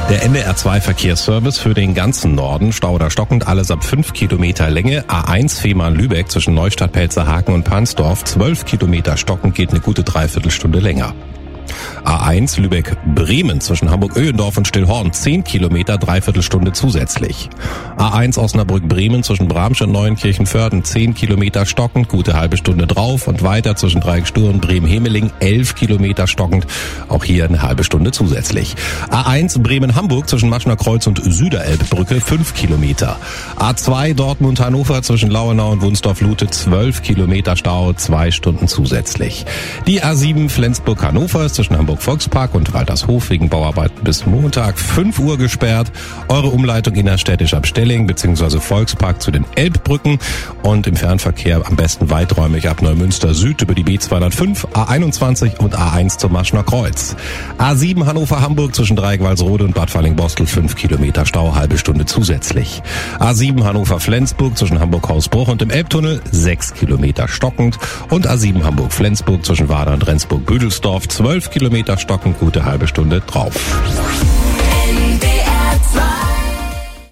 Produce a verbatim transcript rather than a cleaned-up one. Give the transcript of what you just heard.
Der N D R zwei Verkehrsservice für den ganzen Norden. Stau oder stockend, alles ab fünf Kilometer Länge. A eins Fehmarn-Lübeck zwischen Neustadt, Pelzerhaken und Pansdorf. zwölf Kilometer stockend, geht eine gute Dreiviertelstunde länger. A eins Lübeck-Bremen zwischen Hamburg-Öhendorf und Stillhorn, zehn Kilometer, Dreiviertelstunde zusätzlich. A eins Osnabrück-Bremen zwischen Bramsch und Neuenkirchen-Förden, zehn Kilometer stockend, gute halbe Stunde drauf und weiter zwischen Dreieckstuhl und Bremen-Hemeling, elf Kilometer stockend, auch hier eine halbe Stunde zusätzlich. A eins Bremen-Hamburg zwischen Maschner Kreuz und Süderelbbrücke, fünf Kilometer. A zwei Dortmund-Hannover zwischen Lauenau und Wunsdorf-Lute, zwölf Kilometer Stau, zwei Stunden zusätzlich. Die A sieben Flensburg-Hannover zwischen Hamburg-Volkspark und Waltershof wegen Bauarbeiten bis Montag fünf Uhr gesperrt. Eure Umleitung innerstädtisch ab Stelling bzw. Volkspark zu den Elbbrücken und im Fernverkehr am besten weiträumig ab Neumünster Süd über die B zweihundertfünf, A einundzwanzig und A eins zum Maschner Kreuz. A sieben Hannover-Hamburg zwischen Dreieck-Walsrode und Bad Falling-Bostel, fünf Kilometer Stau, halbe Stunde zusätzlich. A sieben Hannover-Flensburg zwischen Hamburg-Hausbruch und dem Elbtunnel, sechs Kilometer stockend. Und A sieben Hamburg-Flensburg zwischen Wader und Rendsburg-Büdelsdorf, zwölf Kilometer stockend, gute halbe Stunde drauf. N D R zwei